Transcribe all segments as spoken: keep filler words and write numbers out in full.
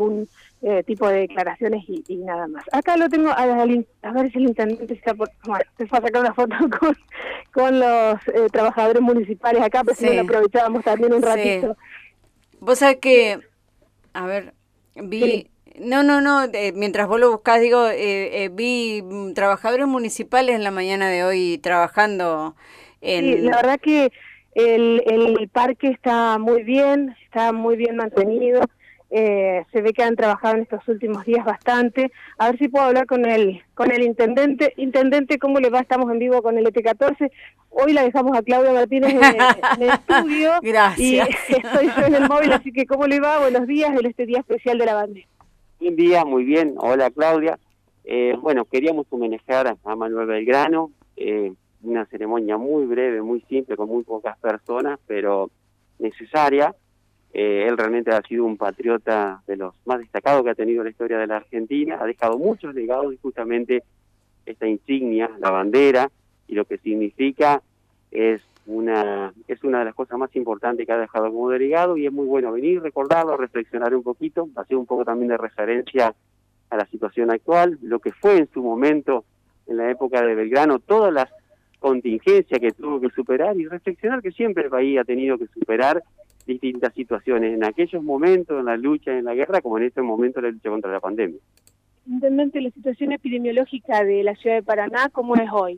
algún eh, tipo de declaraciones y, y nada más. Acá lo tengo, a, a, a ver si el intendente está por... Bueno, se fue a sacar una foto con, con los eh, trabajadores municipales acá, pero Sí, si no lo aprovechábamos también un sí. ratito. Vos sabés que, a ver, vi... Sí. No, no, no, eh, mientras vos lo buscás, digo, eh, eh, vi mm, trabajadores municipales en la mañana de hoy trabajando Sí, la en... verdad que el, el parque está muy bien, está muy bien mantenido, eh, se ve que han trabajado en estos últimos días bastante. A ver si puedo hablar con el con el intendente. Intendente, ¿cómo le va? Estamos en vivo con el E T catorce. Hoy la dejamos a Claudia Martínez en, en el estudio y Gracias. estoy yo en el móvil, así que ¿cómo le va? Buenos días en este día especial de la bandera. Buen día, muy bien. Hola, Claudia. Eh, bueno, queríamos homenajear a Manuel Belgrano, eh, una ceremonia muy breve, muy simple, con muy pocas personas, pero necesaria. Eh, él realmente ha sido un patriota de los más destacados que ha tenido la historia de la Argentina, ha dejado muchos legados y justamente esta insignia, la bandera, y lo que significa es una es una de las cosas más importantes que ha dejado como delegado, y es muy bueno venir, recordarlo, reflexionar un poquito, hacer un poco también de referencia a la situación actual, lo que fue en su momento, en la época de Belgrano, todas las contingencias que tuvo que superar, y reflexionar que siempre el país ha tenido que superar distintas situaciones, en aquellos momentos, en la lucha, en la guerra, como en este momento la lucha contra la pandemia. Intendente, la situación epidemiológica de la ciudad de Paraná, ¿cómo es hoy?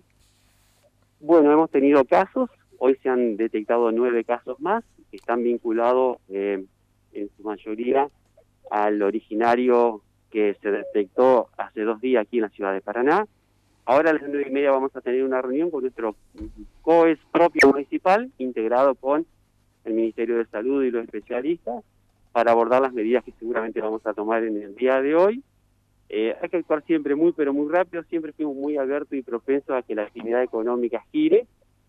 Bueno, hemos tenido casos, hoy se han detectado nueve casos más, que están vinculados eh, en su mayoría al originario que se detectó hace dos días aquí en la ciudad de Paraná. Ahora a las nueve y media vamos a tener una reunión con nuestro C O E S propio municipal, integrado con el Ministerio de Salud y los especialistas, para abordar las medidas que seguramente vamos a tomar en el día de hoy. Eh, hay que actuar siempre muy, pero muy rápido, siempre fuimos muy abiertos y propensos a que la actividad económica gire,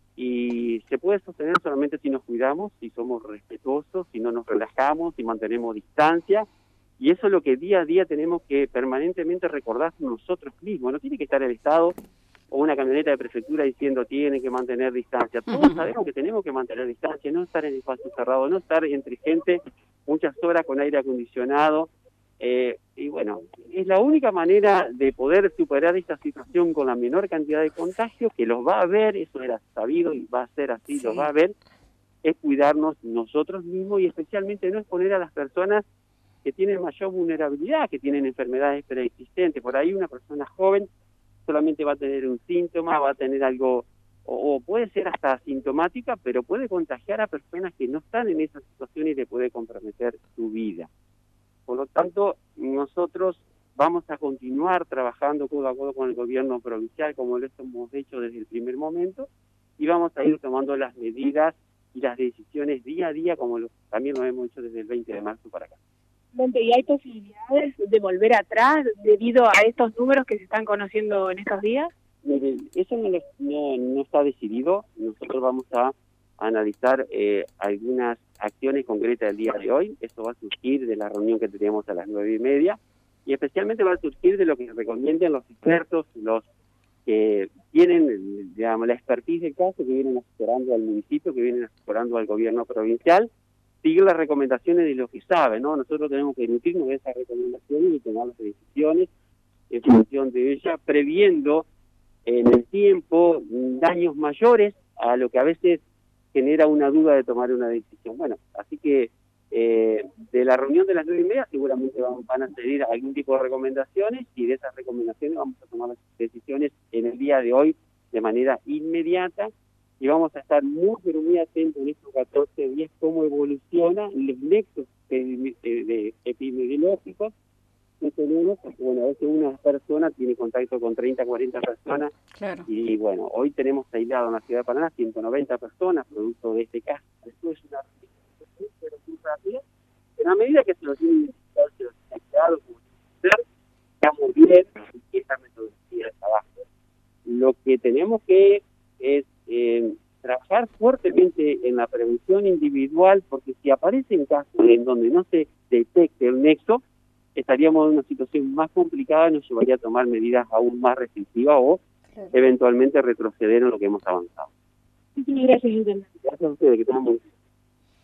y se puede sostener solamente si nos cuidamos, si somos respetuosos, si no nos relajamos, si mantenemos distancia, y eso es lo que día a día tenemos que permanentemente recordar nosotros mismos. No tiene que estar el Estado o una camioneta de prefectura diciendo tiene que mantener distancia. Todos sabemos que tenemos que mantener distancia, no estar en espacio cerrado, no estar entre gente muchas horas con aire acondicionado. Eh, y bueno, es la única manera de poder superar esta situación con la menor cantidad de contagios, que los va a haber, eso era sabido y va a ser así, sí. Los va a haber, es cuidarnos nosotros mismos y especialmente no exponer a las personas que tienen mayor vulnerabilidad, que tienen enfermedades preexistentes. Por ahí una persona joven solamente va a tener un síntoma, va a tener algo, o, o puede ser hasta asintomática, pero puede contagiar a personas que no están en esa situación y le puede comprometer su vida. Por lo tanto, nosotros vamos a continuar trabajando codo a codo con el gobierno provincial, como lo hemos hecho desde el primer momento, y vamos a ir tomando las medidas y las decisiones día a día, como lo, también lo hemos hecho desde el veinte de marzo para acá. ¿Y hay posibilidades de volver atrás debido a estos números que se están conociendo en estos días? Eso no, no, no está decidido. Nosotros vamos a analizar eh, algunas acciones concretas del día de hoy. Eso va a surgir de la reunión que tenemos a las nueve y media, y especialmente va a surgir de lo que recomienden los expertos, los que tienen, digamos, la expertise del caso, que vienen asesorando al municipio, que vienen asesorando al gobierno provincial, seguir las recomendaciones de los que saben, ¿no? Nosotros tenemos que nutrirnos de esas recomendaciones y tomar las decisiones en función de ellas, previendo en el tiempo daños mayores a lo que a veces genera una duda de tomar una decisión. Bueno, así que eh, de la reunión de las nueve y media seguramente van, van a salir algún tipo de recomendaciones, y de esas recomendaciones vamos a tomar las decisiones en el día de hoy de manera inmediata, y vamos a estar muy, pero muy atentos en estos catorce días cómo evolucionan los nexos epidemiológicos que tenemos, porque bueno, a veces una persona tiene contacto con treinta, cuarenta personas, claro. Y bueno, hoy tenemos aislado en la ciudad de Paraná ciento noventa personas, producto de este caso. Esto es una pero muy rápida, pero a medida que se lo tienen identificado, se lo tienen creado, como ser, estamos bien y esta metodología de trabajo. Lo que tenemos que es eh, trabajar fuertemente en la prevención individual, porque si aparecen casos en donde no se detecte el nexo, estaríamos en una situación más complicada y nos llevaría a tomar medidas aún más restrictivas o claro. eventualmente retroceder en lo que hemos avanzado. Muchas gracias, intendente. Gracias a ustedes, que tengan muy bien.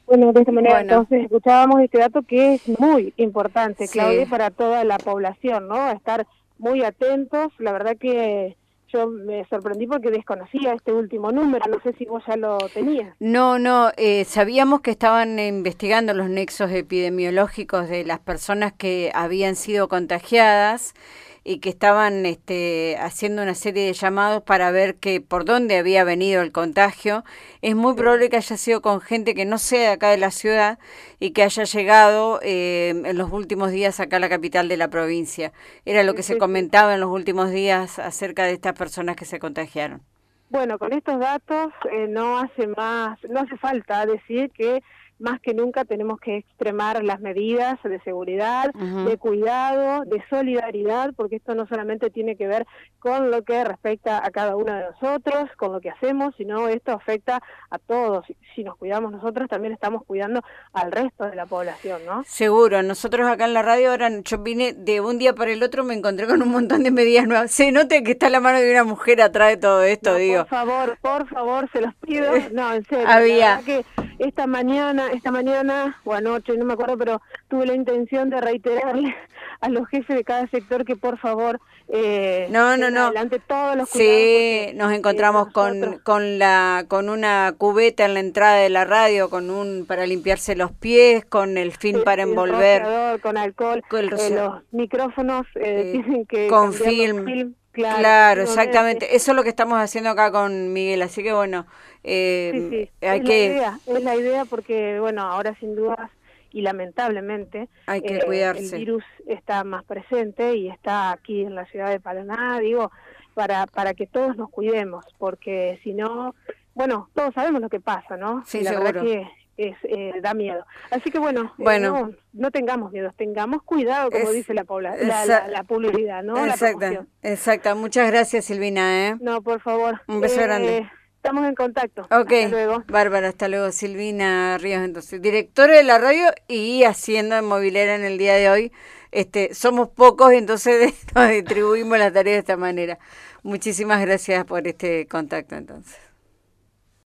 Bueno, de esta manera Bueno. entonces escuchábamos este dato que es muy importante, Sí. Claudia, para toda la población, ¿no? A estar muy atentos. La verdad que yo me sorprendí porque desconocía este último número, no sé si vos ya lo tenías. No, no, eh, sabíamos que estaban investigando los nexos epidemiológicos de las personas que habían sido contagiadas y que estaban este, haciendo una serie de llamados para ver que por dónde había venido el contagio. Es muy probable que haya sido con gente que no sea de acá de la ciudad y que haya llegado eh, en los últimos días acá a la capital de la provincia. Era lo que se comentaba en los últimos días acerca de estas personas que se contagiaron. Bueno, con estos datos eh, no hace más, no hace falta decir que más que nunca tenemos que extremar las medidas de seguridad, uh-huh. de cuidado, de solidaridad, porque esto no solamente tiene que ver con lo que respecta a cada uno de nosotros, con lo que hacemos, sino esto afecta a todos. Si nos cuidamos nosotros, también estamos cuidando al resto de la población, ¿no? Seguro. Nosotros acá en la radio, ahora yo vine de un día para el otro, me encontré con un montón de medidas nuevas. Se nota que está la mano de una mujer atrás de todo esto, no, digo. Por favor, por favor, se los pido. No, en serio. Había... La verdad que esta mañana, esta mañana o anoche, no me acuerdo, pero tuve la intención de reiterarle a los jefes de cada sector que por favor eh, no, no, no. adelante todos los cuidados. Sí, porque, nos encontramos eh, con nosotros... con la con una cubeta en la entrada de la radio, con un para limpiarse los pies, con el film sí, para sí, envolver, rociador, con alcohol, con el eh, los micrófonos eh, eh, tienen que con film. film. Claro, claro, exactamente. Eso es lo que estamos haciendo acá con Miguel, así que bueno, eh, sí, sí. hay es que... La idea, es la idea porque, bueno, ahora sin dudas y lamentablemente hay que eh, cuidarse. El virus está más presente y está aquí en la ciudad de Paraná, digo, para, para que todos nos cuidemos, porque si no, bueno, todos sabemos lo que pasa, ¿no? Sí, y la seguro. verdad que es eh, da miedo. Así que bueno, bueno. Eh, no, no tengamos miedo, tengamos cuidado, como es, dice la, pobla, la, la, la publicidad, ¿no? Exacta, exacta. Muchas gracias, Silvina, ¿eh? No, por favor. Un beso eh, grande. Estamos en contacto. Ok, hasta luego. Bárbara, hasta luego. Silvina Ríos, entonces, directora de la radio y haciendo Movilera en el día de hoy. Este, somos pocos, entonces nos distribuimos la tarea de esta manera. Muchísimas gracias por este contacto, entonces.